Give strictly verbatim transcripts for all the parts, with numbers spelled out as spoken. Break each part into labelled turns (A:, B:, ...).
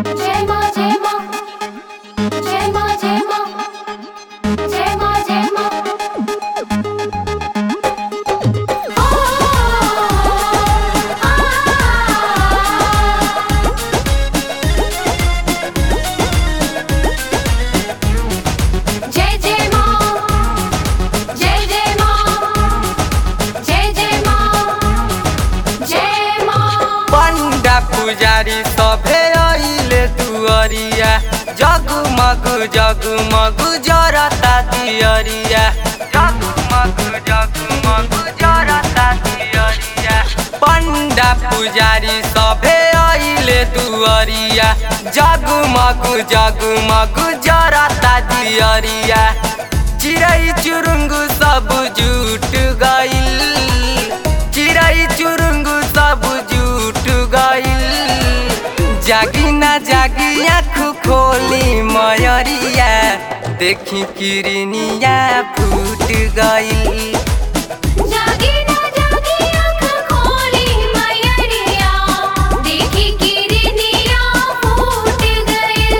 A: जय मां जय मां जय मां जय मां जय मां जय मां ओ आ जय जय मां जय जय मां जय जय मां जय मां
B: पंडा पुजारी सभे आइले दुआरिया जगमग जगमग जरता दियरिया जगमग जगमग जरता दियरिया पंडा पुजारी सभे आइले दुआरिया जगमग जगमग जरता दियरिया चिड़ै चुरुंग सब जुट गइल चिड़ै चुरुंग सब जुट गइल जागी ना जागी आँख खोली मयरिया देखी किरनिया फूट गइल
A: जागी ना जागी आँख खोली मयरिया देखी किरनिया फूट गइल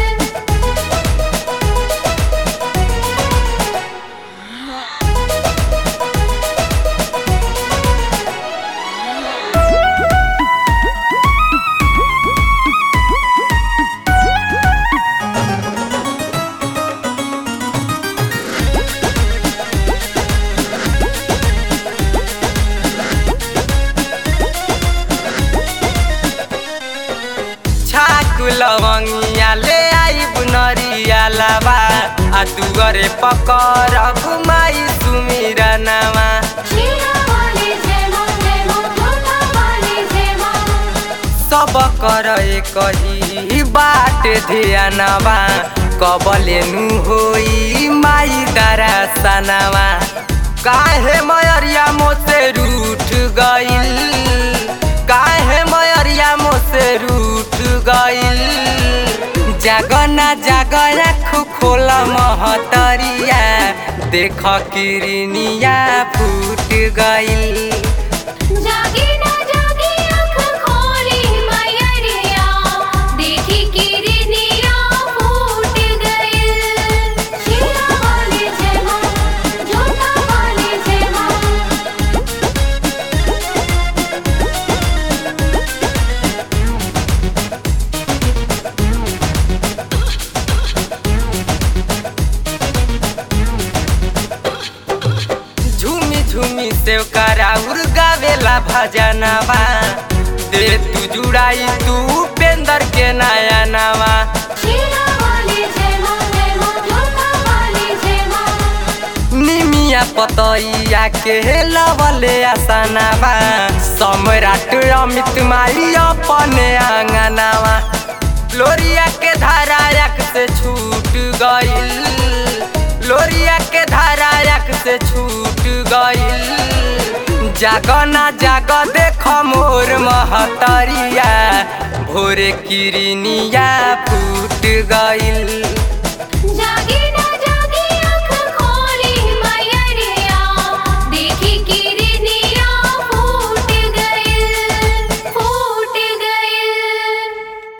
B: छाक लवंगिया ले आई बुनरिया लावा आ दुआरे पकर घुमाई सुमिरा नामा
A: शीला वाली जय मां जय मां जोता वाली जय मां
B: सब कर कही बाट ध्यानवा कबले नु होई माई दारा सनावा काहे मयरिया मोसे रूठ गइल काहे मयरिया मोसे रूठ गइल जागना जागना खोला महतरिया देख किरनिया फूट गइल
A: जागी ना जागी आँख खोली मयरिया देखी किरनिया फूट गइल शीला वाली जय मां जोता वाली जय मां
B: झूमी झूमी सेव कराउर गावेला भजनवा दे तू जुड़ाई तू उपेंद्र के नया नवा
A: शीला वाली जय मां जय मां जोता वाली जय मां
B: निमिया पतैया के लवले आसनावा सम्राट अमित माई अपने आंगनावा लोरिया के धारा एक से छूट गइल लोरिया के धारा एक से छूट गइल जागना जाग देख मोर महतरिया भोरे किरनिया फूट गइल।